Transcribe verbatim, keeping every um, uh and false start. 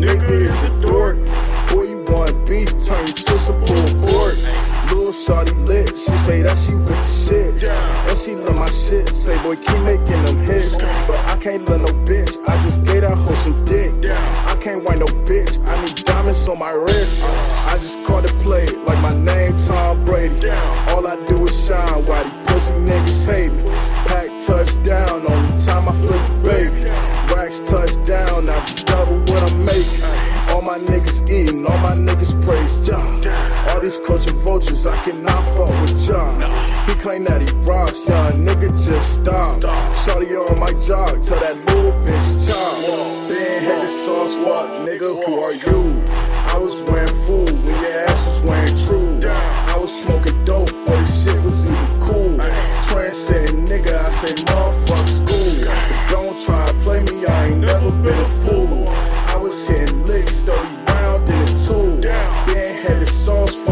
nigga is a dork. Boy, you want beef, turn you to some pulled pork. Lil' shawty lit, she say that she with the shits. And she love my shit, say boy keep making them hits. But I can't love no bitch, I just gave that hoe some dick. I can't whine no bitch, I need diamonds on my wrist. I just caught it play, like my name Tom Brady. All I do is shine, why these pussy niggas hate me. Pack touchdown, only time I flip the baby. Racks touchdown, I just double what I'm making. All my niggas eating, all my niggas praise John. All these culture vultures, I cannot fuck with John. He claim that he rocks, young nigga just stop. Shawty on my jog, tell that little bitch chop. Been headed sauce, fuck nigga, who are you? I was wearing food when your ass was wearing true. I was smoking dope before this shit was even cool. Trendsetting nigga, I say motherfuck school. But don't try to play me, I ain't never been a fool. I was hitting licks, thirty round in a tool. Been headed sauce